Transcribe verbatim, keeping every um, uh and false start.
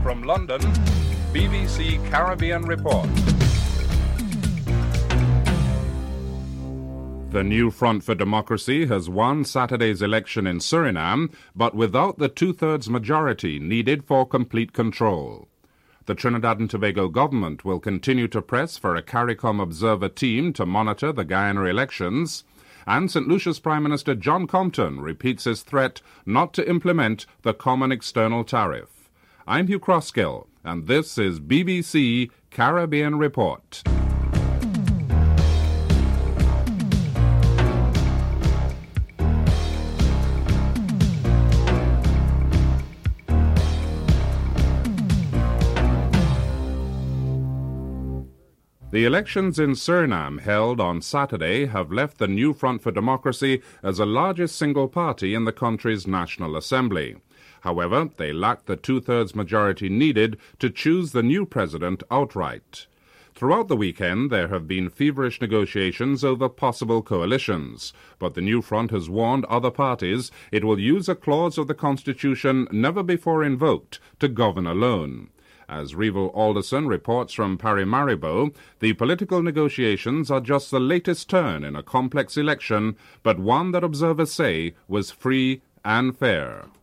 From London, B B C Caribbean Report. The New Front for Democracy has won Saturday's election in Suriname, but without the two-thirds majority needed for complete control. The Trinidad and Tobago government will continue to press for a CARICOM observer team to monitor the Guyana elections, and Saint Lucia's Prime Minister John Compton repeats his threat not to implement the Common External Tariff. I'm Hugh Crosskill, and this is B B C Caribbean Report. The elections in Suriname held on Saturday have left the New Front for Democracy as the largest single party in the country's National Assembly. However, they lack the two-thirds majority needed to choose the new president outright. Throughout the weekend, there have been feverish negotiations over possible coalitions, but the New Front has warned other parties it will use a clause of the Constitution never before invoked to govern alone. As Revel Alderson reports from Paramaribo, the political negotiations are just the latest turn in a complex election, but one that observers say was free and fair.